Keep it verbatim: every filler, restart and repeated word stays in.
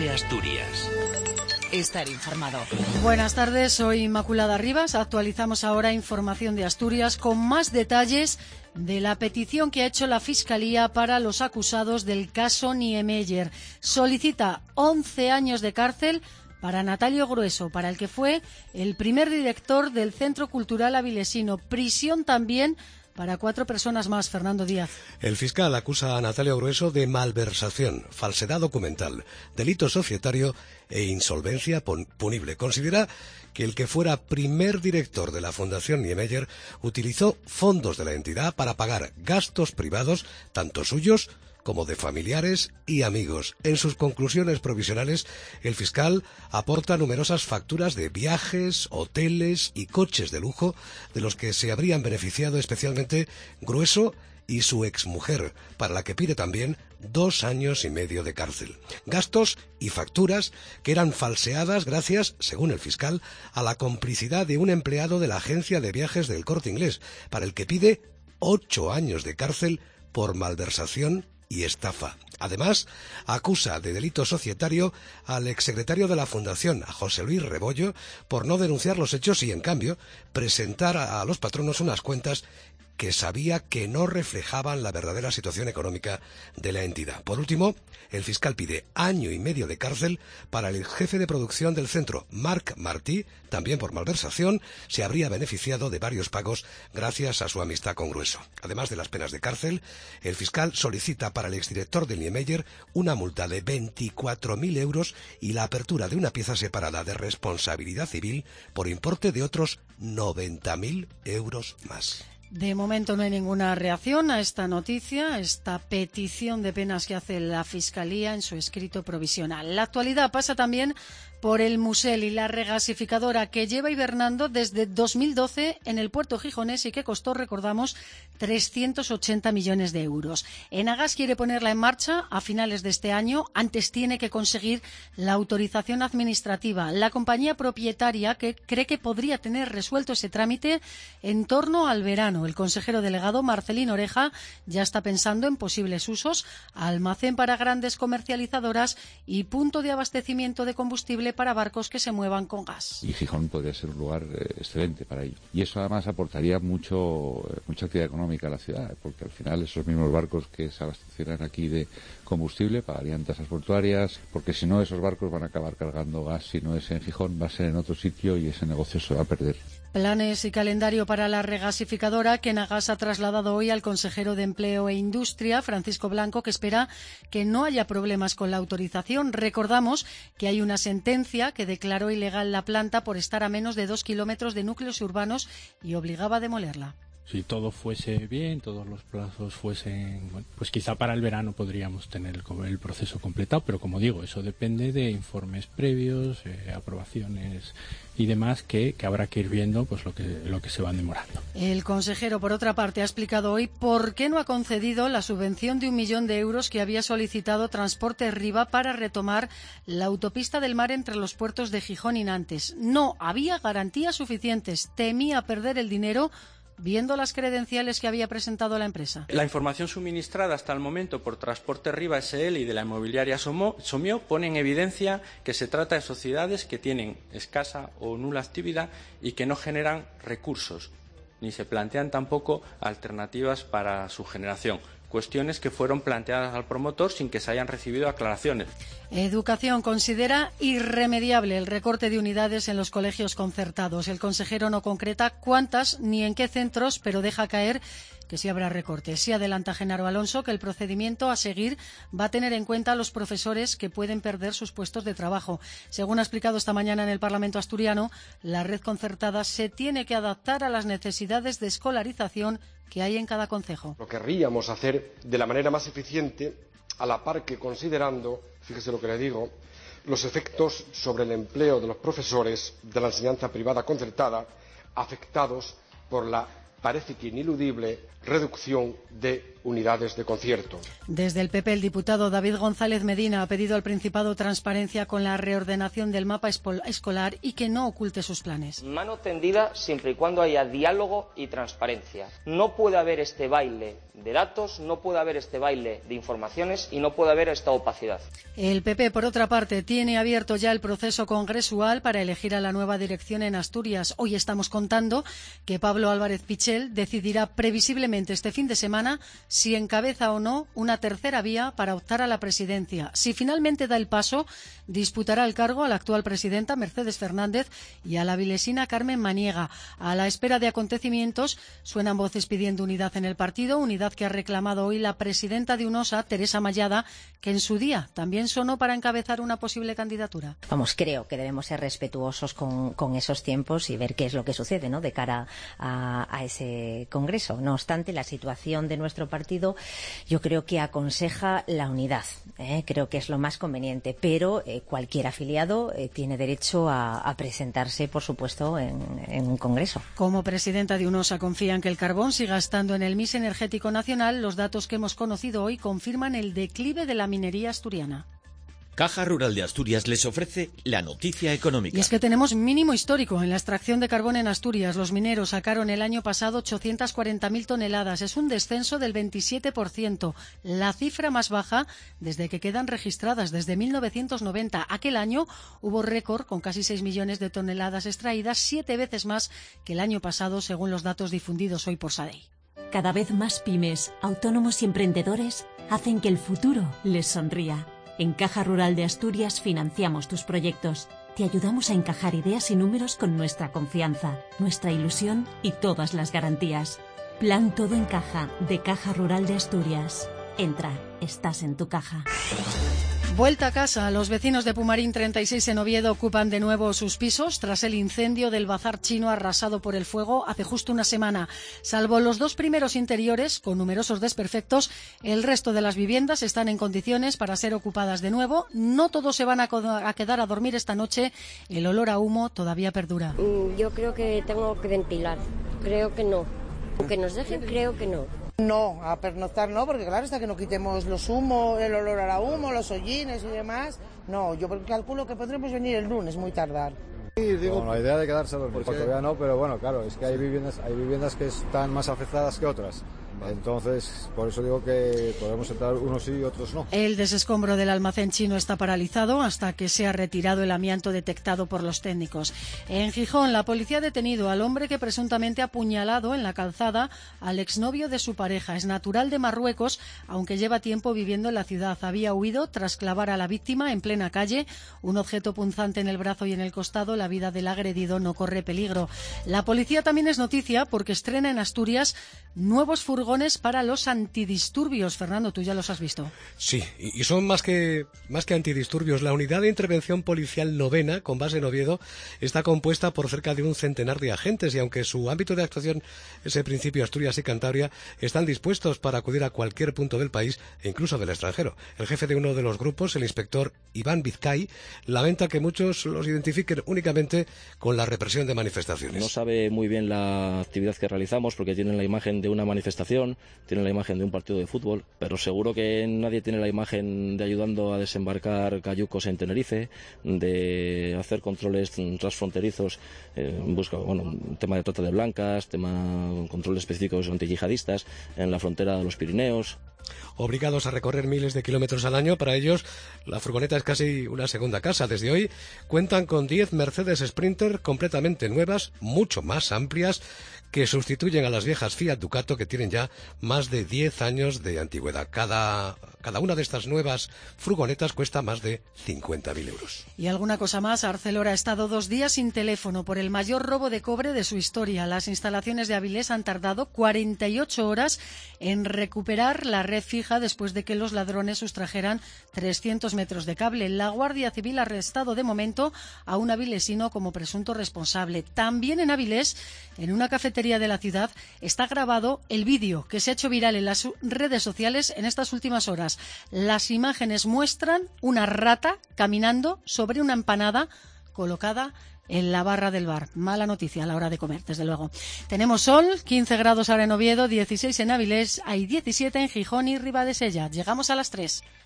de Asturias. Estar informado. Buenas tardes, soy Inmaculada Rivas. Actualizamos ahora información de Asturias con más detalles de la petición que ha hecho la Fiscalía para los acusados del caso Niemeyer. Solicita once años de cárcel para Natalio Grueso, para el que fue el primer director del Centro Cultural Avilesino. Prisión también para cuatro personas más. Fernando Díaz. El fiscal acusa a Natalio Grueso de malversación, falsedad documental, delito societario e insolvencia punible. Considera que el que fuera primer director de la Fundación Niemeyer utilizó fondos de la entidad para pagar gastos privados, tanto suyos como de familiares y amigos. En sus conclusiones provisionales, el fiscal aporta numerosas facturas de viajes, hoteles y coches de lujo de los que se habrían beneficiado especialmente Grueso y su exmujer, para la que pide también dos años y medio de cárcel. Gastos y facturas que eran falseadas gracias, según el fiscal, a la complicidad de un empleado de la agencia de viajes del Corte Inglés, para el que pide ocho años de cárcel por malversación y estafa. Además, acusa de delito societario al exsecretario de la Fundación, a José Luis Rebollo, por no denunciar los hechos y, en cambio, presentar a los patronos unas cuentas que sabía que no reflejaban la verdadera situación económica de la entidad. Por último, el fiscal pide año y medio de cárcel para el jefe de producción del centro, Marc Martí, también por malversación. Se habría beneficiado de varios pagos gracias a su amistad con Grueso. Además de las penas de cárcel, el fiscal solicita para el exdirector del Niemeyer una multa de veinticuatro mil euros y la apertura de una pieza separada de responsabilidad civil por importe de otros noventa mil euros más. De momento no hay ninguna reacción a esta noticia, esta petición de penas que hace la Fiscalía en su escrito provisional. La actualidad pasa también por el Musel y la regasificadora que lleva hibernando desde dos mil doce en el puerto gijonés y que costó, recordamos, trescientos ochenta millones de euros. Enagas quiere ponerla en marcha a finales de este año. Antes tiene que conseguir la autorización administrativa. La compañía propietaria que cree que podría tener resuelto ese trámite en torno al verano. El consejero delegado Marcelino Oreja ya está pensando en posibles usos: almacén para grandes comercializadoras y punto de abastecimiento de combustible para barcos que se muevan con gas. Y Gijón podría ser un lugar eh, excelente para ello. Y eso además aportaría mucho eh, mucha actividad económica a la ciudad, porque al final esos mismos barcos que se abastecieran aquí de combustible pagarían tasas portuarias, porque si no esos barcos van a acabar cargando gas. Si no es en Gijón, va a ser en otro sitio y ese negocio se va a perder. Planes y calendario para la regasificadora que Enagas ha trasladado hoy al consejero de Empleo e Industria, Francisco Blanco, que espera que no haya problemas con la autorización. Recordamos que hay una sentencia que declaró ilegal la planta por estar a menos de dos kilómetros de núcleos urbanos y obligaba a demolerla. Si todo fuese bien, todos los plazos fuesen, bueno, pues quizá para el verano podríamos tener el, el proceso completado, pero como digo, eso depende de informes previos, eh, aprobaciones y demás que, que habrá que ir viendo, pues lo que lo que se van demorando. El consejero, por otra parte, ha explicado hoy por qué no ha concedido la subvención de un millón de euros que había solicitado Transporte Riva para retomar la autopista del mar entre los puertos de Gijón y Nantes. No había garantías suficientes, temía perder el dinero viendo las credenciales que había presentado la empresa. La información suministrada hasta el momento por Transporte Riva S L y de la inmobiliaria Somio pone en evidencia que se trata de sociedades que tienen escasa o nula actividad y que no generan recursos, ni se plantean tampoco alternativas para su generación. Cuestiones que fueron planteadas al promotor sin que se hayan recibido aclaraciones. Educación considera irremediable el recorte de unidades en los colegios concertados. El consejero no concreta cuántas ni en qué centros, pero deja caer que sí habrá recortes. Sí adelanta Genaro Alonso que el procedimiento a seguir va a tener en cuenta a los profesores que pueden perder sus puestos de trabajo. Según ha explicado esta mañana en el Parlamento asturiano, la red concertada se tiene que adaptar a las necesidades de escolarización que hay en cada concejo. Lo querríamos hacer de la manera más eficiente, a la par que considerando, fíjese lo que le digo, los efectos sobre el empleo de los profesores de la enseñanza privada concertada afectados por la, parece que ineludible, reducción de unidades de concierto. Desde el P P, el diputado David González Medina ha pedido al Principado transparencia con la reordenación del mapa escolar y que no oculte sus planes. Mano tendida siempre y cuando haya diálogo y transparencia. No puede haber este baile de datos, no puede haber este baile de informaciones y no puede haber esta opacidad. El P P, por otra parte, tiene abierto ya el proceso congresual para elegir a la nueva dirección en Asturias. Hoy estamos contando que Pablo Álvarez Pichel decidirá previsiblemente este fin de semana si encabeza o no una tercera vía para optar a la presidencia. Si finalmente da el paso, disputará el cargo a la actual presidenta Mercedes Fernández y a la vilesina Carmen Maniega. A la espera de acontecimientos, suenan voces pidiendo unidad en el partido, unidad que ha reclamado hoy la presidenta de UNOSA, Teresa Mallada, que en su día también sonó para encabezar una posible candidatura. Vamos, creo que debemos ser respetuosos con, con esos tiempos y ver qué es lo que sucede, ¿no?, de cara a, a ese congreso. No obstante, la situación de nuestro partido yo creo que aconseja la unidad, ¿eh? Creo que es lo más conveniente, pero eh, cualquier afiliado eh, tiene derecho a, a presentarse, por supuesto, en, en un congreso. Como presidenta de UNOSA confía en que el carbón siga estando en el mix energético nacional. Los datos que hemos conocido hoy confirman el declive de la minería asturiana. Caja Rural de Asturias les ofrece la noticia económica. Y es que tenemos mínimo histórico en la extracción de carbón en Asturias. Los mineros sacaron el año pasado ochocientas cuarenta mil toneladas. Es un descenso del veintisiete por ciento, la cifra más baja desde que quedan registradas, desde mil novecientos noventa. Aquel año hubo récord con casi seis millones de toneladas extraídas, siete veces más que el año pasado, según los datos difundidos hoy por SADEI. Cada vez más pymes, autónomos y emprendedores hacen que el futuro les sonría. En Caja Rural de Asturias financiamos tus proyectos. Te ayudamos a encajar ideas y números con nuestra confianza, nuestra ilusión y todas las garantías. Plan Todo en Caja, de Caja Rural de Asturias. Entra, estás en tu caja. Vuelta a casa. Los vecinos de Pumarín treinta y seis en Oviedo ocupan de nuevo sus pisos tras el incendio del bazar chino arrasado por el fuego hace justo una semana. Salvo los dos primeros interiores, con numerosos desperfectos, el resto de las viviendas están en condiciones para ser ocupadas de nuevo. No todos se van a, a quedar a dormir esta noche. El olor a humo todavía perdura. Yo creo que tengo que ventilar. Creo que no. Aunque nos dejen, creo que no. No, a pernoctar no, porque claro, hasta que no quitemos los humos, el olor a humo, los hollines y demás, no, yo calculo que podremos venir el lunes, muy tardar. Sí, digo, con la idea de quedarse a dormir, porque todavía no, pero bueno, claro, es que hay viviendas, hay viviendas que están más afectadas que otras. Entonces, por eso digo que podemos entrar unos sí y otros no. El desescombro del almacén chino está paralizado hasta que sea retirado el amianto detectado por los técnicos. En Gijón, la policía ha detenido al hombre que presuntamente ha apuñalado en la calzada al exnovio de su pareja. Es natural de Marruecos, aunque lleva tiempo viviendo en la ciudad. Había huido tras clavar a la víctima en plena calle. Un objeto punzante en el brazo y en el costado. La vida del agredido no corre peligro. La policía también es noticia porque estrena en Asturias nuevos furgones para los antidisturbios. Fernando, tú ya los has visto. Sí, y son más que, más que antidisturbios. La unidad de intervención policial novena, con base en Oviedo, está compuesta por cerca de un centenar de agentes y aunque su ámbito de actuación es en principio Asturias y Cantabria, están dispuestos para acudir a cualquier punto del país e incluso del extranjero. El jefe de uno de los grupos, el inspector Iván Vizcay, lamenta que muchos los identifiquen únicamente con la represión de manifestaciones. No sabe muy bien la actividad que realizamos porque tienen la imagen de una manifestación, tienen la imagen de un partido de fútbol, pero seguro que nadie tiene la imagen de ayudando a desembarcar cayucos en Tenerife, de hacer controles transfronterizos eh, en busca, bueno, tema de trata de blancas, tema controles específicos antiyihadistas en la frontera de los Pirineos. Obligados a recorrer miles de kilómetros al año, para ellos la furgoneta es casi una segunda casa. Desde hoy cuentan con diez Mercedes Sprinter completamente nuevas, mucho más amplias, que sustituyen a las viejas Fiat Ducato que tienen ya más de diez años de antigüedad. Cada, cada una de estas nuevas furgonetas cuesta más de cincuenta mil euros. Y alguna cosa más, Arcelor ha estado dos días sin teléfono por el mayor robo de cobre de su historia. Las instalaciones de Avilés han tardado cuarenta y ocho horas en recuperar la red fija después de que los ladrones sustrajeran trescientos metros de cable. La Guardia Civil ha arrestado de momento a un avilesino como presunto responsable. También en Avilés, en una cafetería de la ciudad, está grabado el vídeo que se ha hecho viral en las redes sociales en estas últimas horas. Las imágenes muestran una rata caminando sobre una empanada colocada en la barra del bar. Mala noticia a la hora de comer, desde luego. Tenemos sol, quince grados ahora en Oviedo, dieciséis en Avilés, hay diecisiete en Gijón y Ribadesella. Llegamos a las tres.